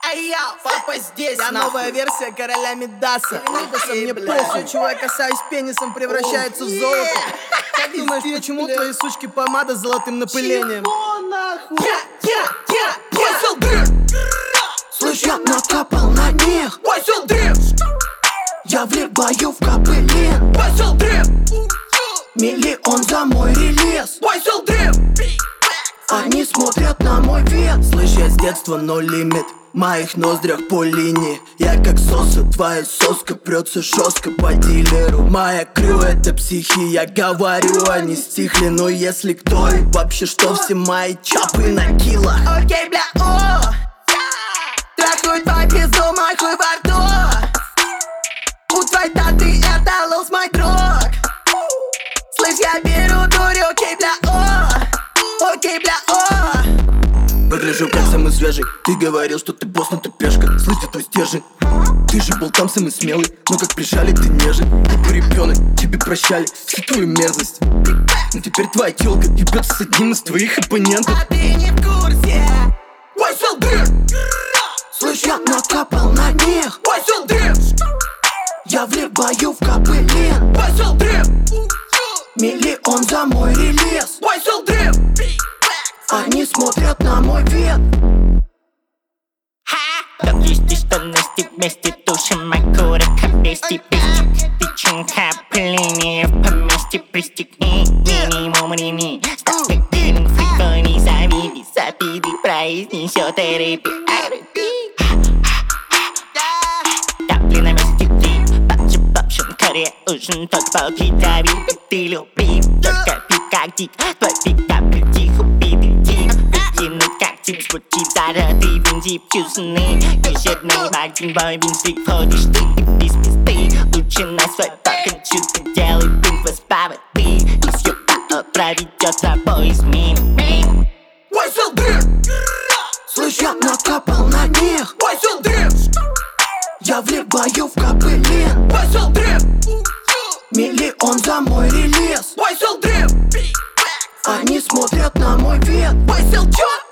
Эй, папа здесь, я новая версия короля Мидаса. Мне похуй, чего я касаюсь пенисом, превращается в золото. Как думаешь, почему твои сучки помада с золотым напылением? Чего нахуй? Слышь, я накапал на них. Я вливаю в капелин. Миллион за мой релиз. Они смотрят на мой вид. Слышь, я с детства no limit. В моих ноздрях по линии. Я как соса, твоя соска прется жестко по дилеру. Моя крю это психи, я говорю, они стихли. Но если кто и вообще что, все мои чапы на килах. Окей, бля, о, трахаю твой пизду, мой хуй во рту. У твоей таты это лоус мой друг. Слышь, я беру дурь, окей, бля, о, окей, бля, о. Выгляжу как самый свежий. Ты говорил, что ты босс, но ты пешка. Слышь, твой стержень. Ты же был там самый смелый, но как прижали, ты нежен. Ты был ребенок, тебе прощали всю твою мерзость. Но теперь твоя тёлка ебется с одним из твоих оппонентов. А ты не в курсе. Слышь, я накапал на них. Я вливаю в капелин. Миллион за мой релиз. Они смотрят на мой вид. Есть штанности вместе тушим макура капести. Печенка пыление в поместье. Пристегни минимум ремни. Ставь фильм фрикони, завиди, запиди, произнесет рэпи. Тапли на месте ты. Бабшин Корея ужин, только полки дави. Ты люби, только пи как дик. Твой пикап тихо убитый тип. Выкинуть как тип, звучит заратый винтип. Чувственный, ежедный один бой винтик. Входишь ты без пизды. Лучше на свой покончу, ты делай пинг воспавы ты. И съеба проведет тобой измен. Слышь, я накапал на них. Я вливаю в капелин. Миллион за мой релиз. Они смотрят на мой вид.